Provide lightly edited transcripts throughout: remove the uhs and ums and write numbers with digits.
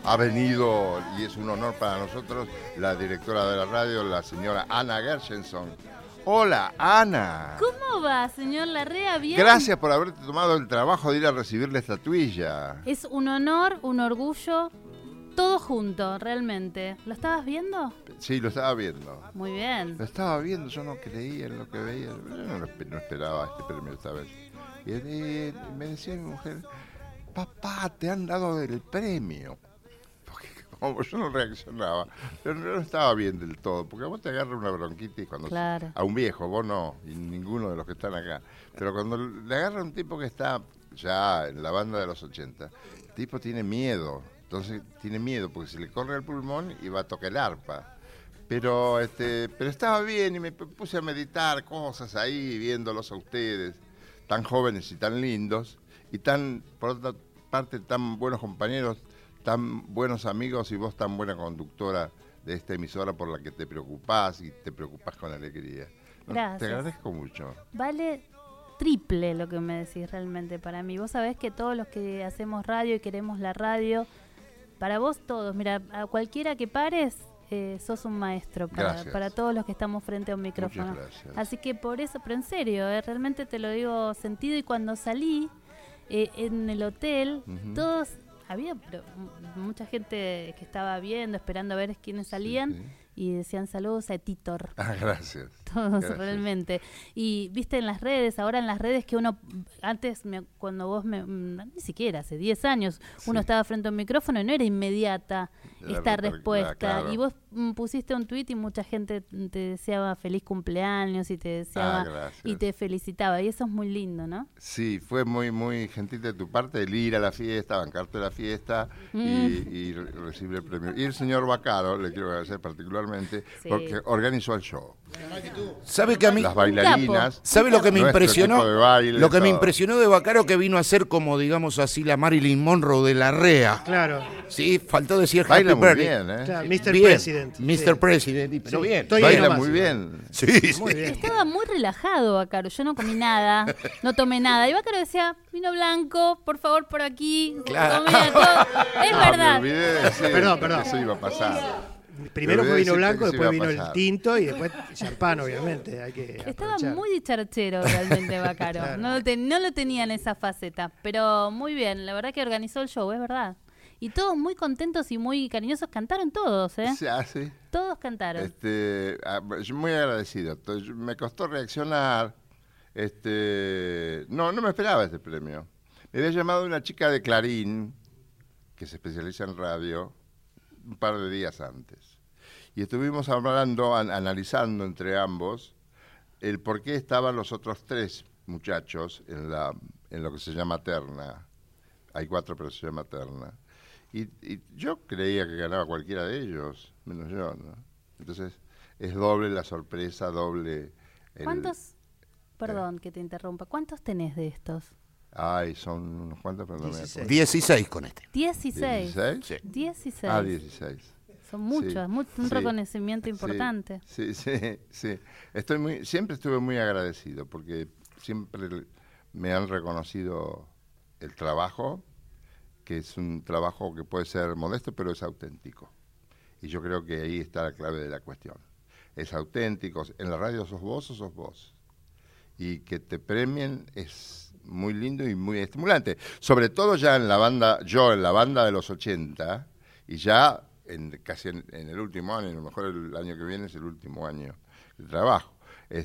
ha venido, y es un honor para nosotros, la directora de la radio, la señora Ana Gershenson. Hola, Ana. ¿Cómo va, señor Larrea? ¿Bien? Gracias por haberte tomado el trabajo de ir a recibir la estatuilla. Es un honor, un orgullo, todo junto, realmente. ¿Lo estabas viendo? Sí, lo estaba viendo. Muy bien. Lo estaba viendo, yo no creía en lo que veía. Yo no esperaba este premio esta vez. Y me decía mi mujer, papá, te han dado el premio. Porque como yo no reaccionaba, yo no estaba bien del todo. Porque a vos te agarra una bronquitis cuando Claro. a un viejo, vos no, y ninguno de los que están acá. Pero cuando le agarra un tipo que está ya en la banda de los 80, el tipo tiene miedo. Entonces tiene miedo porque se le corre el pulmón y va a tocar el arpa. Pero estaba bien y me puse a meditar cosas ahí, viéndolos a ustedes, tan jóvenes y tan lindos, y por otra parte, tan buenos compañeros, tan buenos amigos y vos tan buena conductora de esta emisora por la que te preocupás y te preocupás con alegría. Gracias. Te agradezco mucho. Vale triple lo que me decís realmente para mí. Vos sabés que todos los que hacemos radio y queremos la radio, para vos todos, mira, a cualquiera que pares, sos un maestro para todos los que estamos frente a un micrófono. Muchas gracias. Así que por eso, pero en serio, realmente te lo digo sentido. Y cuando salí en el hotel, todos, había mucha gente que estaba viendo, esperando a ver quiénes salían, sí. Y decían saludos a Titor. Gracias. Todos, gracias. Realmente. Y viste en las redes, ahora en las redes que uno, antes cuando vos ni siquiera, hace 10 años, sí. Uno estaba frente a un micrófono y no era inmediata esta respuesta. Claro. Y vos pusiste un tuit y mucha gente te deseaba feliz cumpleaños y te deseaba y te felicitaba. Y eso es muy lindo, ¿no? Sí, fue muy, muy gentil de tu parte el ir a la fiesta, bancarte la fiesta y recibir el premio. Y el señor Bacaro, le quiero agradecer particularmente, sí. Porque organizó el show. ¿Sabe que a mí las bailarinas? ¿Sabe lo que me impresionó? Baile, lo que me impresionó de Bacaro, que vino a ser como, digamos así, la Marilyn Monroe de la REA. Claro. Sí, faltó decir baila Happy muy Birthday. Bien, ¿eh? Claro, Mr. Bien, President. Mr. President, pero sí. bien. Baila muy bien. Sí, muy bien. Estaba muy relajado Bacaro, yo no comí nada, no tomé nada. Y Bacaro decía, vino blanco, por favor, por aquí. Claro. Comía todo. Es verdad. Me olvidé, sí, Perdón. Eso iba a pasar. Primero fue vino blanco, después vino el tinto y después champán, obviamente. Hay que Estaba aprovechar. muy dicharachero realmente Bacaro. Claro. No lo tenía en esa faceta, pero muy bien. La verdad que organizó el show, es verdad. Y todos muy contentos y muy cariñosos. Cantaron todos, ¿eh? Sí. Todos cantaron. Yo muy agradecido. Entonces, me costó reaccionar. No me esperaba este premio. Me había llamado una chica de Clarín, que se especializa en radio, un par de días antes. Y estuvimos hablando, analizando entre ambos, el por qué estaban los otros 3 muchachos en lo que se llama terna. Hay 4, pero se llama terna. Y yo creía que ganaba cualquiera de ellos, menos yo, ¿no? Entonces, es doble la sorpresa, doble... ¿Cuántos? Perdón que te interrumpa. ¿Cuántos tenés de estos? Ay, son unos cuantos, perdón. 16 con este. 16. ¿16? Sí. 16. Ah, 16. Son muchos, Sí. un reconocimiento importante. Sí. Siempre estuve muy agradecido porque siempre me han reconocido el trabajo, que es un trabajo que puede ser modesto, pero es auténtico. Y yo creo que ahí está la clave de la cuestión. Es auténtico. En la radio sos vos o sos vos. Y que te premien es muy lindo y muy estimulante. Sobre todo ya en la banda de los 80, y ya casi en el último año, a lo mejor el año que viene es el último año de trabajo,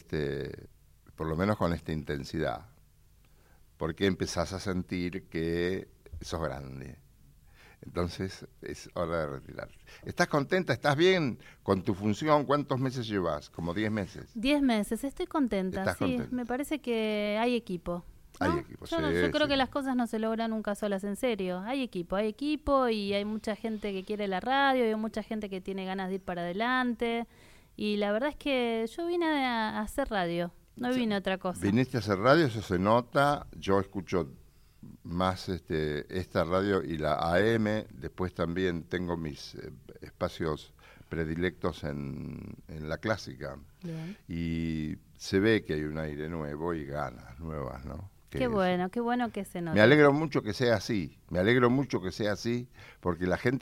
por lo menos con esta intensidad. Porque empezás a sentir que sos grande. Entonces es hora de retirarte. ¿Estás contenta? ¿Estás bien con tu función? ¿Cuántos meses llevas? ¿Como 10 meses? 10 meses, estoy contenta. ¿Estás Sí, contenta? Me parece que hay equipo, ¿no? Hay equipo, Yo sí, creo que las cosas no se logran nunca solas, en serio. Hay equipo y hay mucha gente que quiere la radio, y hay mucha gente que tiene ganas de ir para adelante. Y la verdad es que yo vine a hacer radio, no vine a otra cosa. Viniste a hacer radio, eso se nota. Yo escucho más esta radio y la AM. Después también tengo mis espacios predilectos en la clásica. Bien. Y se ve que hay un aire nuevo y ganas nuevas, ¿no? Qué bueno que se nota. Me alegro mucho que sea así, porque la gente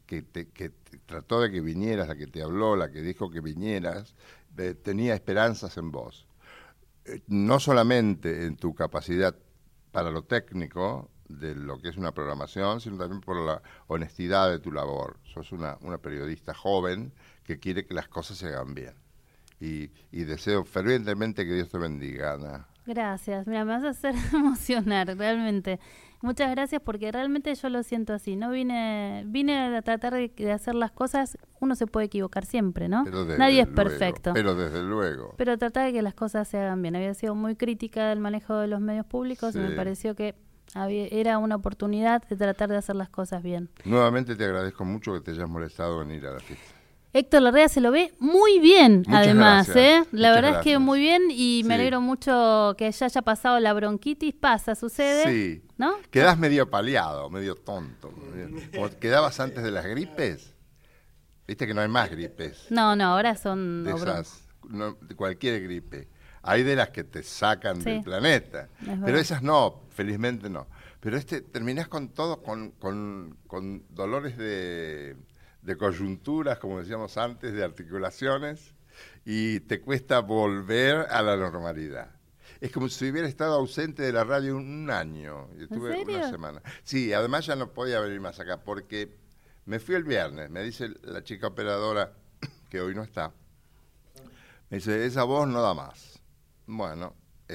que trató de que vinieras, la que te habló, la que dijo que vinieras, tenía esperanzas en vos. No solamente en tu capacidad para lo técnico, de lo que es una programación, sino también por la honestidad de tu labor. Sos una periodista joven que quiere que las cosas se hagan bien. Y deseo fervientemente que Dios te bendiga, Ana. Gracias, mira, me vas a hacer emocionar, realmente. Muchas gracias, porque realmente yo lo siento así. No vine a tratar de hacer las cosas. Uno se puede equivocar siempre, ¿no? Nadie es perfecto. Pero desde luego. Pero tratar de que las cosas se hagan bien. Había sido muy crítica del manejo de los medios públicos, sí. Y me pareció que era una oportunidad de tratar de hacer las cosas bien. Nuevamente te agradezco mucho que te hayas molestado en ir a la fiesta. Héctor Larrea se lo ve muy bien, muchas además, gracias. La verdad es que muy bien, y me alegro mucho que ya haya pasado la bronquitis. Sucede, sí. ¿No? Quedás medio paliado, medio tonto. Como quedabas antes de las gripes. Viste que no hay más gripes. No, ahora son... De esas, de cualquier gripe. Hay de las que te sacan del planeta. Pero esas no, felizmente no. Pero terminás con todo, con dolores de coyunturas, como decíamos antes, de articulaciones, y te cuesta volver a la normalidad. Es como si hubiera estado ausente de la radio un año. Yo estuve una semana. Sí, además ya no podía venir más acá, porque me fui el viernes. Me dice la chica operadora, que hoy no está, me dice, esa voz no da más. Bueno,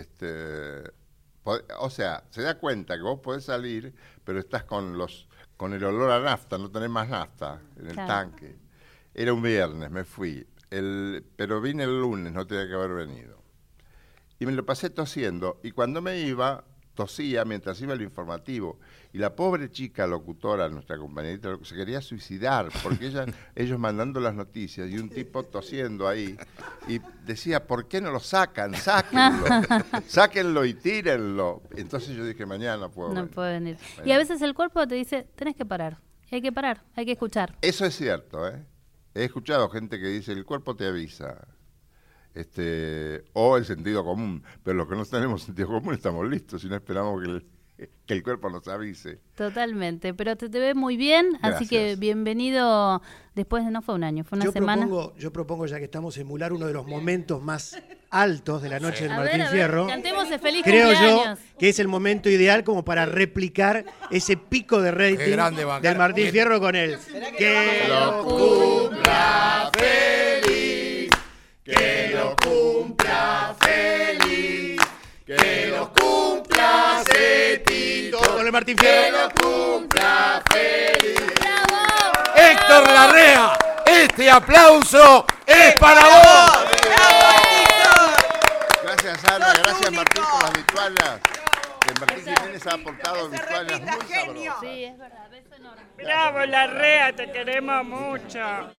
o sea, se da cuenta que vos podés salir, pero estás con el olor a nafta, no tenés más nafta en el tanque. Era un viernes, me fui, pero vine el lunes, no tenía que haber venido. Y me lo pasé tosiendo, y cuando me iba, tosía mientras iba el informativo. Y la pobre chica locutora, nuestra compañerita, se quería suicidar, porque ellos mandando las noticias, y un tipo tosiendo ahí, y decía, ¿por qué no lo sacan? Sáquenlo y tírenlo. Entonces yo dije, mañana puedo venir. No puede venir. Mañana. Y a veces el cuerpo te dice, tenés que parar, hay que escuchar. Eso es cierto, ¿eh? He escuchado gente que dice, el cuerpo te avisa. O el sentido común, pero los que no tenemos sentido común estamos listos y no esperamos que el cuerpo nos avise. Totalmente, pero te ve muy bien. Gracias. Así que bienvenido. Después no fue un año, fue una semana. Yo propongo, ya que estamos, emular uno de los momentos más altos de la noche del Martín Fierro. Cantemos el feliz Creo cumpleaños. Yo que es el momento ideal como para replicar ese pico de rating del Martín Fierro con él. Que lo cumpla feliz, que lo cumpla feliz, que lo cumpla Cetito, con el Martín Fierro. Que lo cumpla feliz. ¡Bravo! Héctor Larrea, este aplauso es para vos. Gracias, Ana, gracias Martín por las vituallas. Martín Jiménez ha aportado vituallas muy sabrosas. Sí, es verdad, beso enorme. Bravo, Larrea, te queremos mucho.